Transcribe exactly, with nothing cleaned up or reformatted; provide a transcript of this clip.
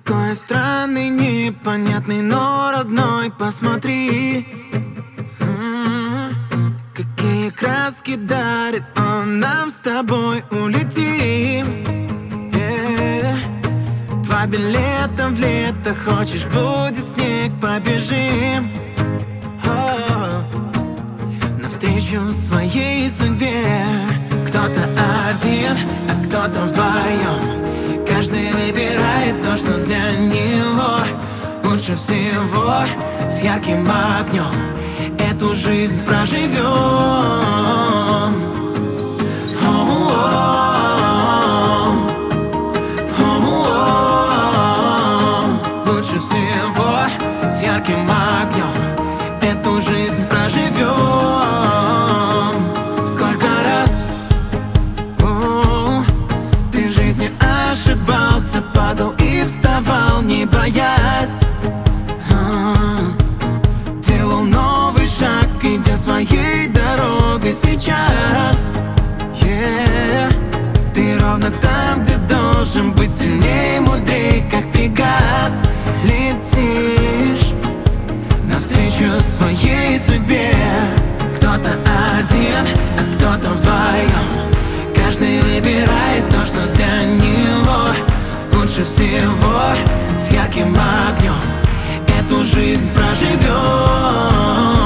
Такой странный, непонятный, но родной. Посмотри, м-м, какие краски дарит он нам с тобой. Улетим, э, два билета в лето. Хочешь, будет снег, побежим О, навстречу своей судьбе. Кто-то один, а кто-то вдвоем. Каждый выбирает то, что для него лучше всего. С ярким огнем эту жизнь проживем. Лучше всего с ярким огнем эту жизнь проживем. Сколько раз о, ты в жизни ошибался, падал и вставал, не боясь, а, делал новый шаг, идя своей дорогой сейчас. Yeah. Ты ровно там, где должен быть, сильнее, мудрее, как Пегас. Летишь навстречу своей судьбе. Кто-то один, а кто-то вдвоем. Каждый выбирает то, что для него лучше всего. С ярким огнем эту жизнь проживем.